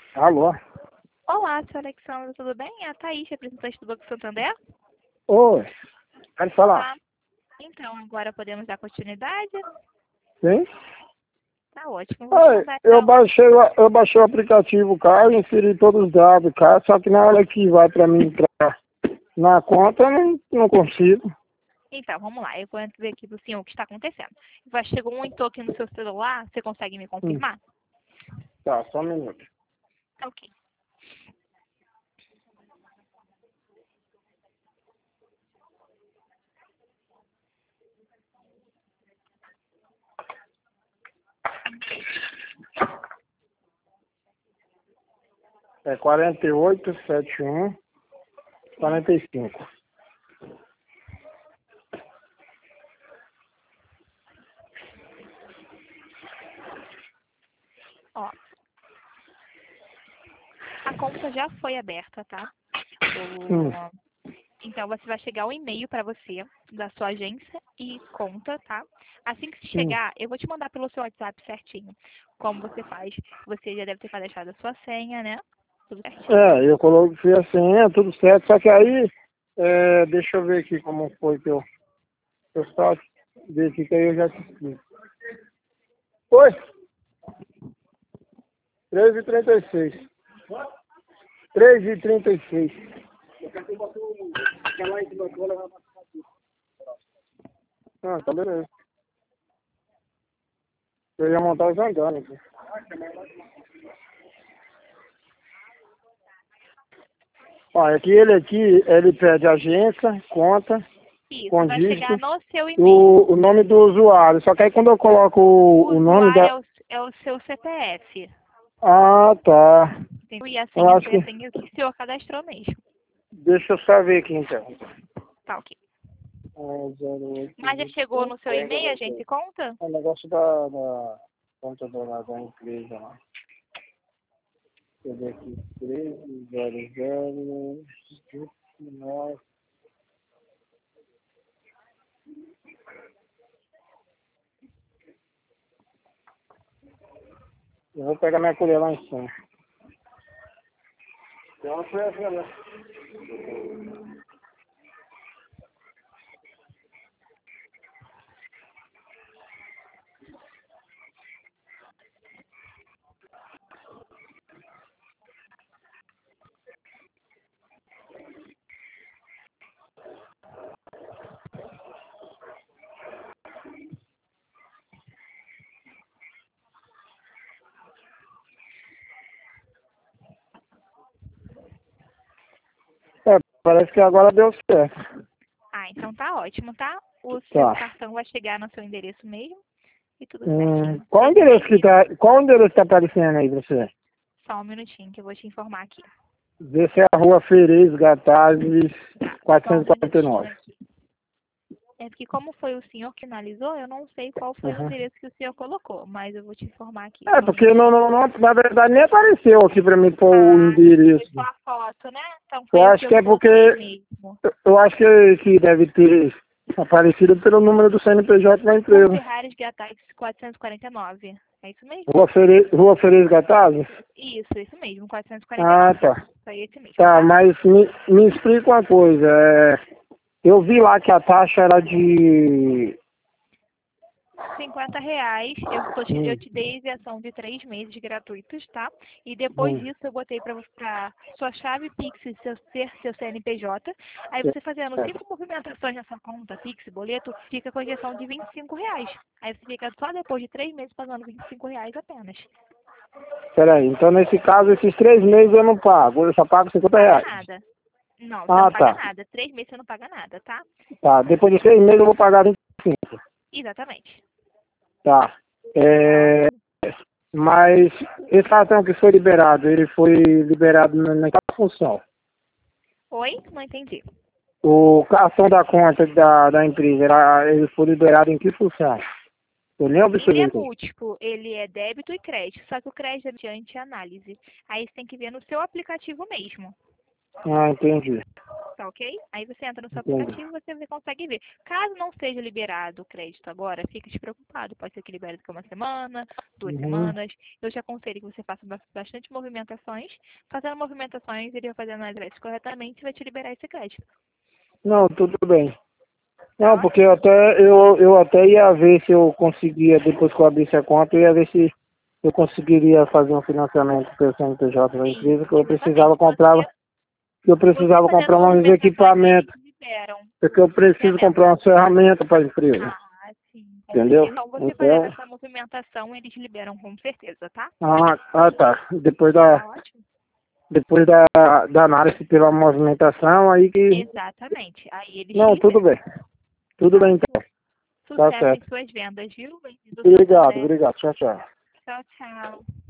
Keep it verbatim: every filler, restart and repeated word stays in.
Alô? Olá, senhor Alexandre, tudo bem? É a Thaís, representante do Banco Santander. Oi, pode falar. Tá. Então, agora podemos dar continuidade? Sim? Tá ótimo. Vou te Oi, mandar, eu então. baixei, o- eu baixei o aplicativo, cara, inseri todos os dados, cara, só que na hora que vai pra mim entrar na conta, eu não, não consigo. Então, vamos lá. Eu vou ver aqui do senhor o que está acontecendo. Vai, chegou um toque no seu celular, você consegue me Hum, confirmar? tá, só um minuto. Tá ok. É quarenta e oito, setenta e um, quarenta e cinco. Ó, a conta já foi aberta, tá? Hum, O- Então, você vai chegar um e-mail para você da sua agência e conta, tá? Assim que hum. chegar, eu vou te mandar pelo seu WhatsApp certinho como você faz. Você já deve ter cadastrado a sua senha, né? Tudo certinho. É, eu coloquei a senha, tudo certo, só que aí, é, deixa eu ver aqui como foi que eu, eu só ver aqui que aí eu já te explico. Oi, três e trinta e seis. três e trinta e seis. Ah, tá beleza. Eu ia montar os andares aqui. Ó, aqui ele aqui, ele pede agência, conta, Isso, com vai chegar dígito, no seu e-mail. o, o nome do usuário. Só que aí quando eu coloco O o, o nome usuário da... é o, é o seu C P F. Ah, tá. Entendeu? E a Eu senha acho foi a que... senha que o senhor cadastrou mesmo. Deixa eu só ver aqui então. Tá, ok. É, zero oito Mas já vinte e chegou cinco. no seu e-mail, a gente conta? É o negócio da, da conta da, da empresa lá. Deixa eu ver aqui. treze, zero zero, nove. Eu vou pegar minha colher lá em cima. Então foi assim, né? É, parece que agora deu certo. Ah, então tá ótimo, tá? O seu Tá. cartão vai chegar no seu endereço mesmo e tudo Hum, certinho. qual o Seja endereço que bem-vindo. tá. Qual o endereço que tá aparecendo aí pra você? Só um minutinho que eu vou te informar aqui. Vê se é a rua Ferez Gatazes Tá, só um quatrocentos e quarenta e minutinho nove. aqui. É porque como foi o senhor que analisou, eu não sei qual foi o Uhum. endereço que o senhor colocou, mas eu vou te informar aqui, É, só um porque não, minutinho. não, não, na verdade nem apareceu aqui pra mim pôr o Ah, foi endereço. só a foto, né? Então Eu foi o que acho eu que é porque. coloquei mesmo. Eu eu acho que, que deve ter aparecido pelo número do C N P J da Rua empresa. Ferrares Gatax quatrocentos e quarenta e nove. É isso mesmo? Rua Ferez, Rua Ferez Gatazes? Isso, isso mesmo, Ah, quatrocentos e quarenta e nove. tá. Foi esse mesmo, Tá, tá? mas me, me explica uma coisa. É, eu vi lá que a taxa era de. cinquenta reais, eu, tô te, eu Hum, te dei isenção de três meses gratuitos, tá? E depois hum, disso eu botei para sua chave Pix e seu, ser seu C N P J. Aí é, você fazendo é. cinco movimentações na sua conta Pix, boleto, fica com isenção de vinte e cinco reais. Aí você fica só depois de três meses pagando vinte e cinco reais apenas. Peraí, então nesse caso, esses três meses eu não pago, eu só pago Não cinquenta paga reais. nada. Não, você não Ah, paga tá. nada. Três meses você não paga nada, tá? Tá, depois de seis meses eu vou pagar vinte e cinco. Exatamente. Tá. Tá É, ótimo. mas esse cartão que foi liberado, ele foi liberado na, naquela função. Oi? Não entendi. O cartão da conta da, da empresa, era, ele foi liberado em que função? Eu nem Ele é observei. múltiplo, ele é débito e crédito, só que o crédito é mediante análise. Aí você tem que ver no seu aplicativo mesmo. Ah, entendi. Tá ok? Aí você entra no seu Entendi. aplicativo e você consegue ver. Caso não seja liberado o crédito agora, fique despreocupado. Pode ser que libere daqui a uma semana, duas Uhum. semanas. Eu te aconselho que você faça ba- bastante movimentações. Fazendo movimentações, ele vai fazer a análise corretamente e vai te liberar esse crédito. Não, tudo bem. Tá Não, porque ótimo? eu até, eu, eu até ia ver se eu conseguia, depois que eu abrisse a conta, eu ia ver se eu conseguiria fazer um financiamento pelo C N P J da Sim, empresa, que eu precisava exatamente. comprar, Você, que eu você precisava fazendo comprar uns movimentações, eles equipamentos, liberam porque eu o preciso financiamento. comprar umas ferramentas para a empresa, Ah, sim, com entendeu? certeza. Então, você fazendo Então, essa movimentação, eles liberam com certeza, tá? ah, ah tá. Depois da, Tá ótimo? depois da, da análise pela movimentação, aí que... Exatamente. Aí eles te Não, tudo liberam. bem. Tudo Tá bem ótimo? então. Tá Sucesso em certo. suas vendas, viu? Bem-vindo ao Obrigado, Santander. obrigado. Tchau, tchau. Tchau, tchau.